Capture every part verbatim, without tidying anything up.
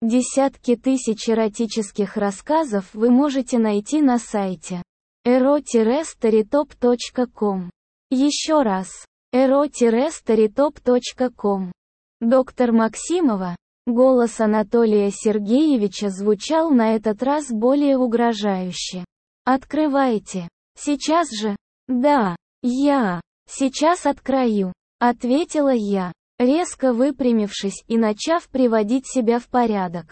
Десятки тысяч эротических рассказов вы можете найти на сайте эро стоrytop точка ком. Еще раз. эро стоrytop точка ком. Доктор Максимова. Голос Анатолия Сергеевича звучал на этот раз более угрожающе. «Открывайте. Сейчас же». «Да, я. Сейчас открою», — ответила я, резко выпрямившись и начав приводить себя в порядок.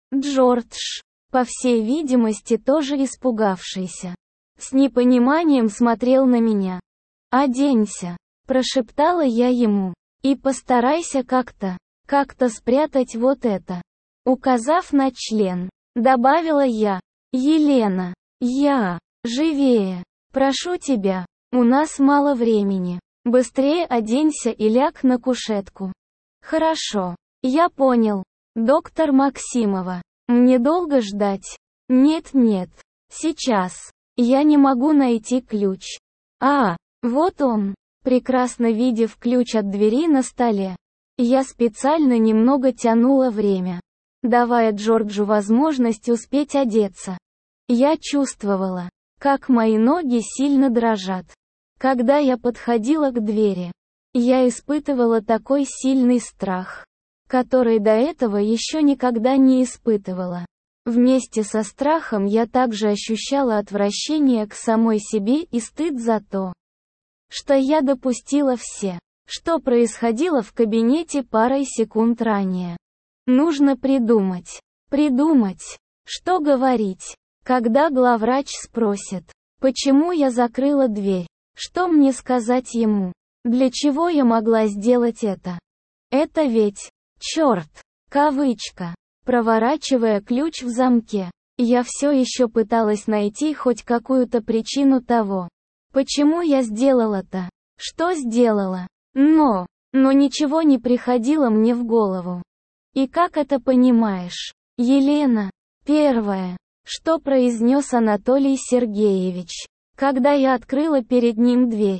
Джордж, по всей видимости тоже испугавшийся, с непониманием смотрел на меня. «Оденься», — прошептала я ему, — «и постарайся как-то, как-то спрятать вот это». Указав на член, добавила я. «Елена, я, живее, прошу тебя, у нас мало времени. Быстрее оденься и ляг на кушетку». «Хорошо, я понял. Доктор Максимова, мне долго ждать?» «Нет-нет, сейчас. Я не могу найти ключ». «А, вот он». Прекрасно видев ключ от двери на столе, я специально немного тянула время, давая Джорджу возможность успеть одеться. Я чувствовала, как мои ноги сильно дрожат. Когда я подходила к двери, я испытывала такой сильный страх, который до этого еще никогда не испытывала. Вместе со страхом я также ощущала отвращение к самой себе и стыд за то, что я допустила все, что происходило в кабинете парой секунд ранее. Нужно придумать, придумать, что говорить, когда главврач спросит, почему я закрыла дверь. Что мне сказать ему? Для чего я могла сделать это? Это ведь, черт, кавычка. Проворачивая ключ в замке, я все еще пыталась найти хоть какую-то причину того, почему я сделала-то. Что сделала? Но, но ничего не приходило мне в голову. И как это понимаешь, Елена? Первое, что произнес Анатолий Сергеевич, когда я открыла перед ним дверь.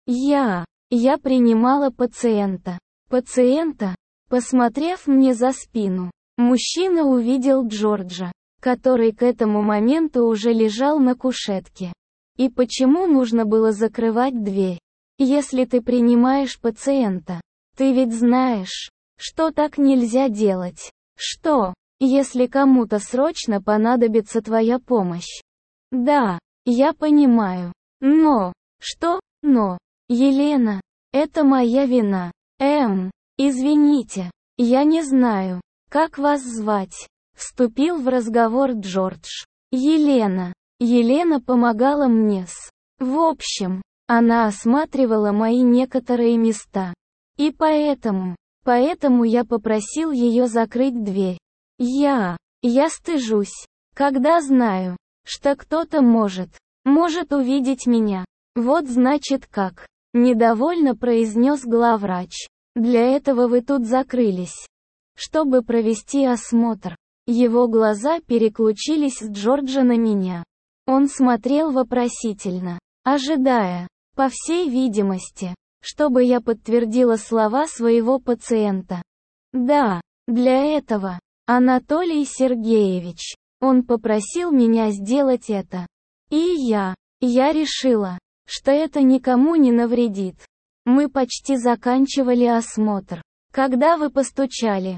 Я, я принимала пациента. Пациента? Посмотрев мне за спину, мужчина увидел Джорджа, который к этому моменту уже лежал на кушетке. И почему нужно было закрывать дверь? Если ты принимаешь пациента, ты ведь знаешь, что так нельзя делать. Что, если кому-то срочно понадобится твоя помощь? Да, я понимаю. Но, что, но, Елена, это моя вина. Эм, извините, я не знаю, как вас звать. Вступил в разговор Джордж. Елена. Елена помогала мне с... В общем, она осматривала мои некоторые места. И поэтому, поэтому я попросил ее закрыть дверь. Я, я стыжусь, когда знаю, что кто-то может, может увидеть меня. Вот значит как. Недовольно произнес главврач. Для этого вы тут закрылись, чтобы провести осмотр. Его глаза переключились с Джорджа на меня. Он смотрел вопросительно, ожидая, по всей видимости, чтобы я подтвердила слова своего пациента. Да, для этого, Анатолий Сергеевич, он попросил меня сделать это. И я, я решила, что это никому не навредит. Мы почти заканчивали осмотр, когда вы постучали.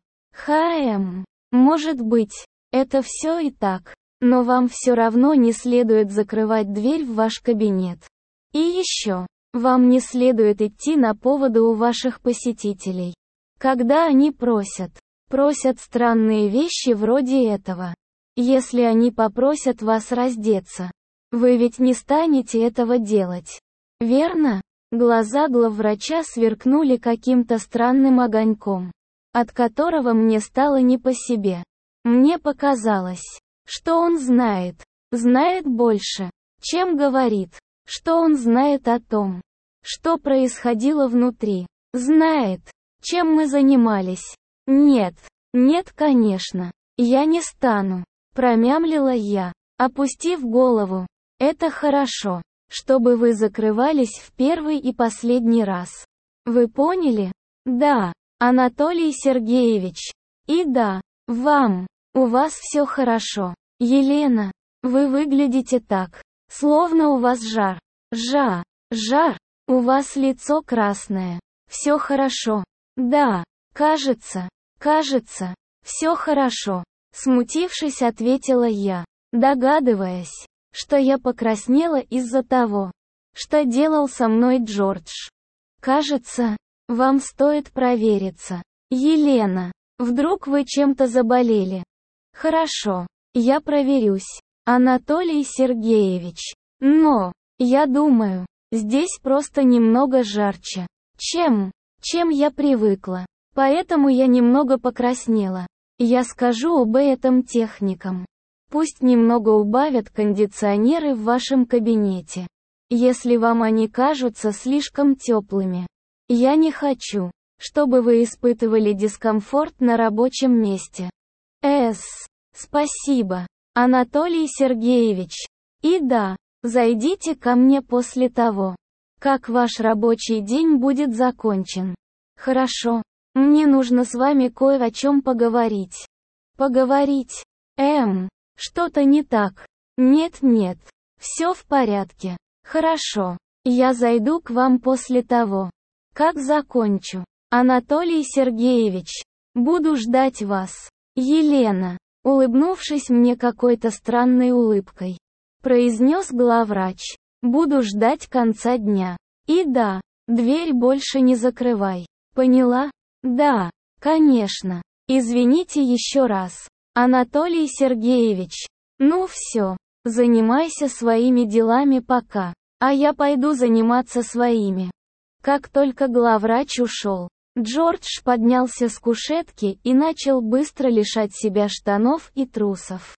Хм, может быть, это все и так, но вам все равно не следует закрывать дверь в ваш кабинет. И еще, вам не следует идти на поводу у ваших посетителей, когда они просят, просят странные вещи вроде этого. Если они попросят вас раздеться, вы ведь не станете этого делать. Верно? Глаза главврача сверкнули каким-то странным огоньком, от которого мне стало не по себе. Мне показалось, что он знает, знает больше, чем говорит, что он знает о том, что происходило внутри, знает, чем мы занимались. Нет, нет, конечно, я не стану, промямлила я, опустив голову. Это хорошо, чтобы вы закрывались в первый и последний раз. Вы поняли? Да, Анатолий Сергеевич. И да, вам. У вас все хорошо. Елена, вы выглядите так, словно у вас жар. Жа, жар, у вас лицо красное. Все хорошо. Да, кажется, кажется, все хорошо. Смутившись, ответила я, догадываясь, что я покраснела из-за того, что делал со мной Джордж. Кажется, вам стоит провериться. Елена, вдруг вы чем-то заболели? Хорошо, я проверюсь, Анатолий Сергеевич. Но, я думаю, здесь просто немного жарче, чем, чем я привыкла. Поэтому я немного покраснела. Я скажу об этом техникам. Пусть немного убавят кондиционеры в вашем кабинете, если вам они кажутся слишком теплыми. Я не хочу, чтобы вы испытывали дискомфорт на рабочем месте. С. Спасибо, Анатолий Сергеевич. И да, зайдите ко мне после того, как ваш рабочий день будет закончен. Хорошо, мне нужно с вами кое о чем поговорить. Поговорить? Эм, что-то не так. Нет-нет, все в порядке. Хорошо, я зайду к вам после того, как закончу. Анатолий Сергеевич, буду ждать вас. Елена, улыбнувшись мне какой-то странной улыбкой, произнес главврач. Буду ждать конца дня. И да, дверь больше не закрывай. Поняла? Да, конечно. Извините еще раз. Анатолий Сергеевич. Ну все, занимайся своими делами пока, а я пойду заниматься своими. Как только главврач ушел, Джордж поднялся с кушетки и начал быстро лишать себя штанов и трусов.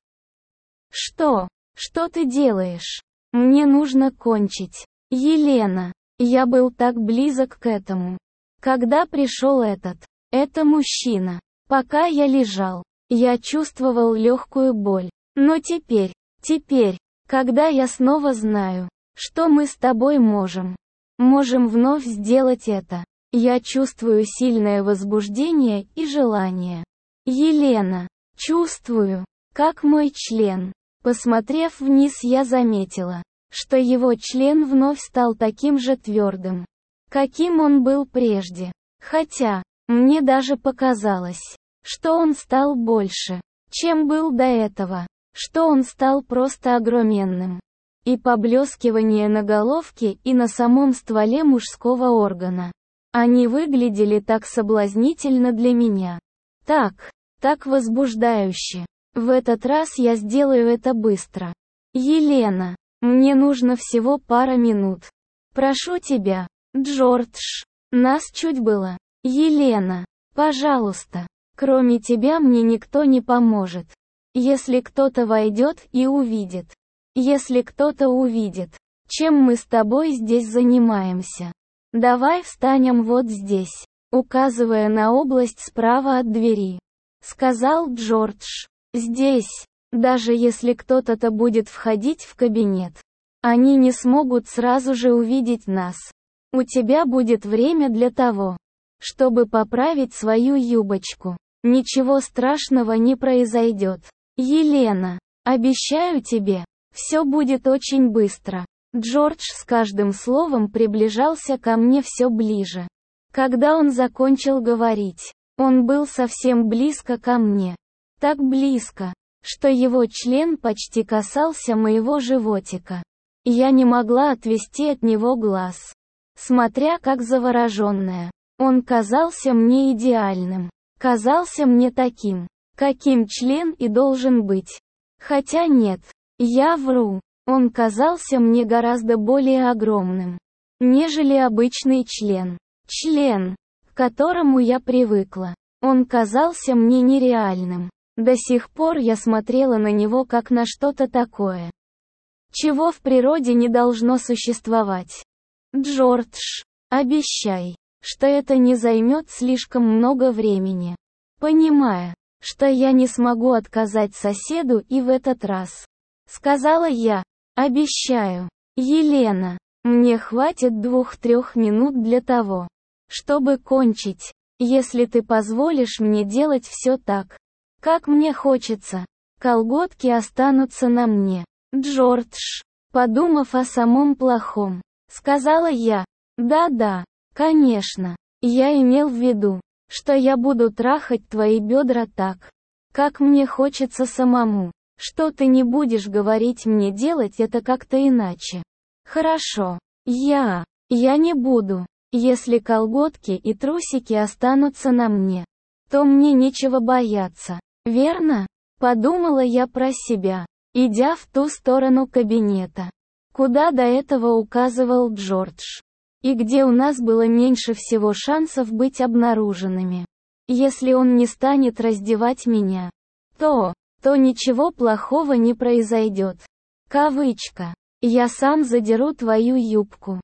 Что? Что ты делаешь? Мне нужно кончить. Елена, я был так близок к этому. Когда пришел этот, это мужчина. Пока я лежал, я чувствовал легкую боль. Но теперь, теперь, когда я снова знаю, что мы с тобой можем, можем вновь сделать это, я чувствую сильное возбуждение и желание. Елена, чувствую, как мой член. Посмотрев вниз, я заметила, что его член вновь стал таким же твердым, каким он был прежде. Хотя, мне даже показалось, что он стал больше, чем был до этого, что он стал просто огроменным. И поблескивание на головке и на самом стволе мужского органа. Они выглядели так соблазнительно для меня. Так, так возбуждающе. В этот раз я сделаю это быстро. Елена, мне нужно всего пара минут. Прошу тебя, Джордж. Нас чуть было. Елена, пожалуйста. Кроме тебя мне никто не поможет. Если кто-то войдет и увидит. Если кто-то увидит, чем мы с тобой здесь занимаемся. Давай встанем вот здесь, указывая на область справа от двери. Сказал Джордж. Здесь, даже если кто-то будет входить в кабинет, они не смогут сразу же увидеть нас. У тебя будет время для того, чтобы поправить свою юбочку. Ничего страшного не произойдет. Елена, обещаю тебе, все будет очень быстро. Джордж с каждым словом приближался ко мне все ближе. Когда он закончил говорить, он был совсем близко ко мне. Так близко, что его член почти касался моего животика. Я не могла отвести от него глаз. Смотря как завороженная, он казался мне идеальным. Казался мне таким, каким член и должен быть. Хотя нет, я вру. Он казался мне гораздо более огромным, нежели обычный член. Член, к которому я привыкла. Он казался мне нереальным. До сих пор я смотрела на него как на что-то такое, чего в природе не должно существовать. Джордж, обещай, что это не займет слишком много времени. Понимая, что я не смогу отказать соседу и в этот раз. Сказала я, обещаю. Елена, мне хватит двух-трех минут для того, чтобы кончить, если ты позволишь мне делать все так, Как мне хочется. Колготки останутся на мне. Джордж, подумав о самом плохом, сказала я. Да-да, конечно. Я имел в виду, что я буду трахать твои бедра так, как мне хочется самому. Что ты не будешь говорить мне делать это как-то иначе. Хорошо. Я. Я не буду. Если колготки и трусики останутся на мне, то мне нечего бояться. Верно? Подумала я про себя, идя в ту сторону кабинета, куда до этого указывал Джордж, и где у нас было меньше всего шансов быть обнаруженными. Если он не станет раздевать меня, то, то ничего плохого не произойдет. Кавычка. Я сам задеру твою юбку.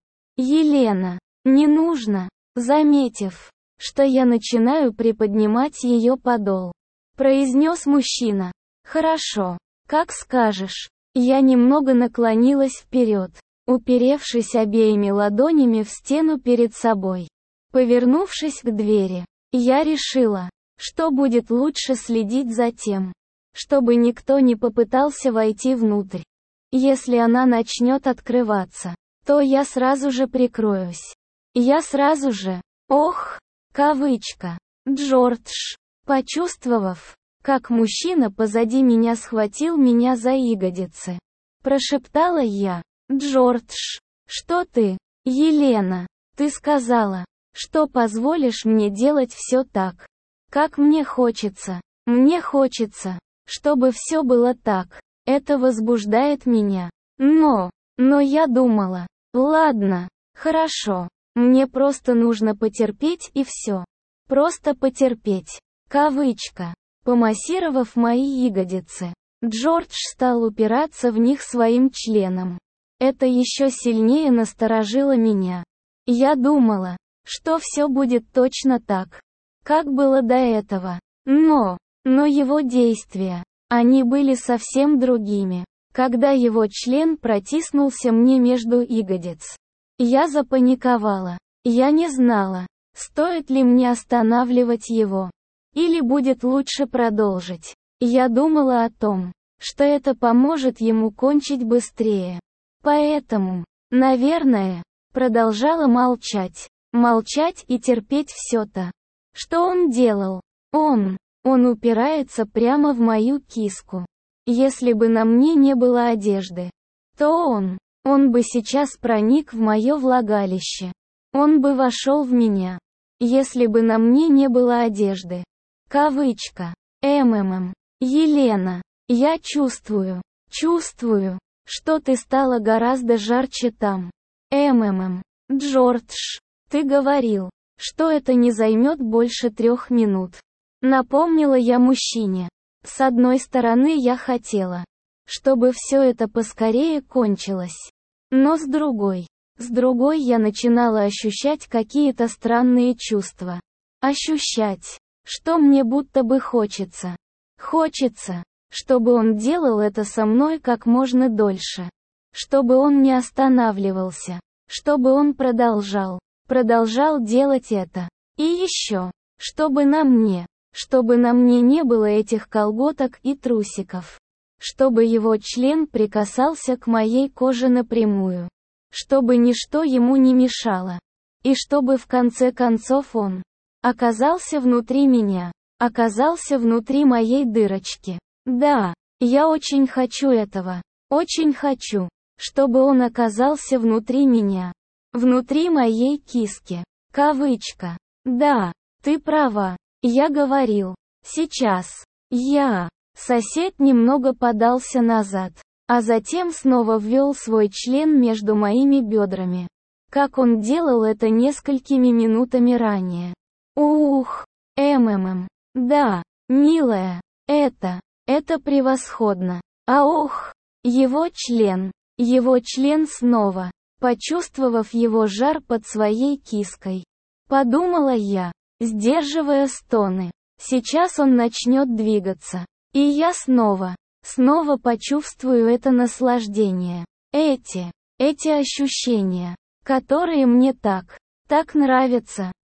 Елена. Не нужно. Заметив, что я начинаю приподнимать ее подол, произнес мужчина. Хорошо. Как скажешь. Я немного наклонилась вперед, уперевшись обеими ладонями в стену перед собой. Повернувшись к двери, я решила, что будет лучше следить за тем, чтобы никто не попытался войти внутрь. Если она начнет открываться, то я сразу же прикроюсь. Я сразу же. Ох, кавычка. Джордж, почувствовав, как мужчина позади меня схватил меня за ягодицы, прошептала я. Джордж, что ты? Елена, ты сказала, что позволишь мне делать все так, как мне хочется. Мне хочется, чтобы все было так. Это возбуждает меня. Но, но я думала, ладно, хорошо, мне просто нужно потерпеть и все. Просто потерпеть. Кавычка. Помассировав мои ягодицы, Джордж стал упираться в них своим членом. Это еще сильнее насторожило меня. Я думала, что все будет точно так, как было до этого. Но, но его действия, они были совсем другими. Когда его член протиснулся мне между ягодиц, я запаниковала. Я не знала, стоит ли мне останавливать его, или будет лучше продолжить. Я думала о том, что это поможет ему кончить быстрее. Поэтому, наверное, продолжала молчать. Молчать и терпеть все то, что он делал. Он, он упирается прямо в мою киску. Если бы на мне не было одежды, то он, он бы сейчас проник в мое влагалище. Он бы вошел в меня. Если бы на мне не было одежды. Кавычка. МММ. Елена. Я чувствую, чувствую, что ты стала гораздо жарче там. МММ. Джордж. Ты говорил, что это не займет больше трех минут. Напомнила я мужчине. С одной стороны я хотела, чтобы все это поскорее кончилось. Но с другой, с другой я начинала ощущать какие-то странные чувства. Ощущать, что мне будто бы хочется. Хочется, чтобы он делал это со мной как можно дольше. Чтобы он не останавливался. Чтобы он продолжал. Продолжал делать это. И еще, чтобы на мне, чтобы на мне не было этих колготок и трусиков. Чтобы его член прикасался к моей коже напрямую. Чтобы ничто ему не мешало. И чтобы в конце концов он оказался внутри меня. Оказался внутри моей дырочки. Да, я очень хочу этого. Очень хочу, чтобы он оказался внутри меня. Внутри моей киски. Кавычка. Да, ты права. Я говорил. Сейчас. Я. Сосед немного подался назад, а затем снова ввел свой член между моими бедрами. Как он делал это несколькими минутами ранее. Ух. МММ. Да, милая. Это. Это превосходно. А ох. Его член. Его член снова. Почувствовав его жар под своей киской, подумала я, сдерживая стоны. Сейчас он начнет двигаться. И я снова, снова почувствую это наслаждение. Эти, эти ощущения, которые мне так, так нравятся.